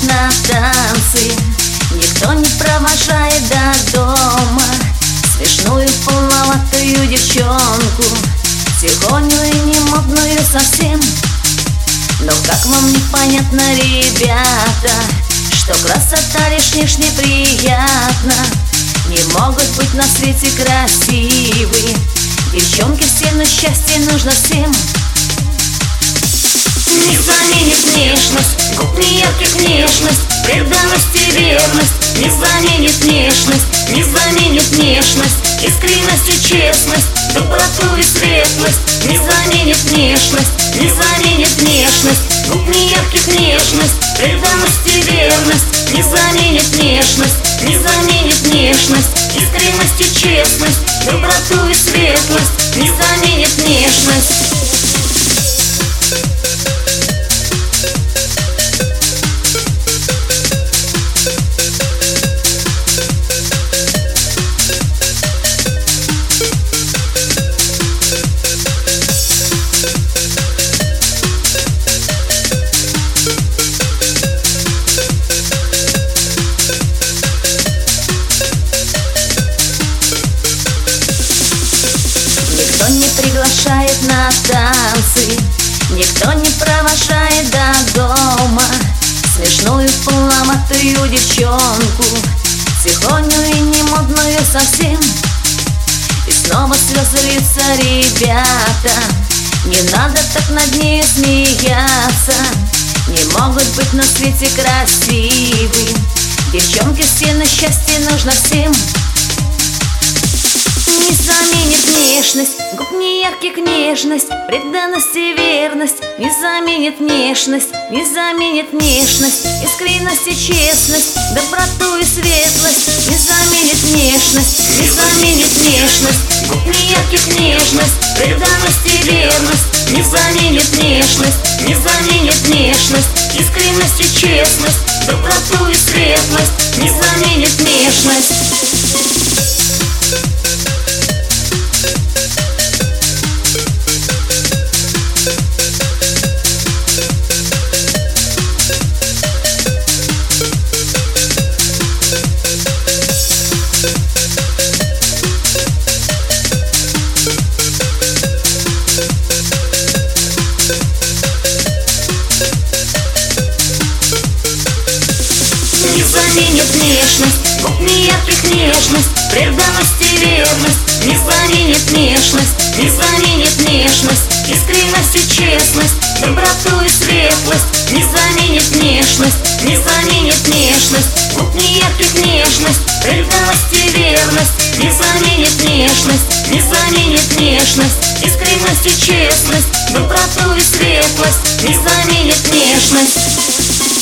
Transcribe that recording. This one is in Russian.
на танцы, никто не провожает до дома смешную полноватую девчонку, тихоню и не модную совсем. Но как вам непонятно, ребята, что красота лишь внешне приятна? Не могут быть на свете красивые девчонки все, но счастье нужно всем. Не заменит внешность, губ неярких нежность, преданность и верность. Не заменит внешность, не заменит внешность, искренность и честность, доброту и светлость. Не заменит внешность, не заменит внешность, губ неярких нежность, преданность и верность. Не заменит внешность, не заменит внешность, искренность и честность, доброту и светлость. Не заменит внешность. Никто не приглашает на танцы, никто не провожает до дома смешную полноватую девчонку, тихоню и не модную совсем. И снова слезы льются, ребята, не надо так над ней смеяться. Не могут быть на свете красивые девчонки все, но счастье нужно всем. Не заменит внешность, губ неярких нежность, преданность и верность. Не заменит внешность, не заменит внешность, искренность и честность, доброту и светлость. Не заменит внешность, не заменит внешность, губ неярких нежность, преданность и верность. Не заменит внешность, не заменит внешность, искренность и честность, доброту и светлость. Не заменит внешность. Не заменит внешность, губ неярких нежность, преданность и верность. Не заменит внешность, не заменит внешность, искренность и честность, доброту и светлость. Не заменит внешность, не заменит внешность, губ неярких нежность, преданность и верность. Не заменит внешность, не заменит внешность, искренность и честность, доброту и светлость. Не заменит внешность.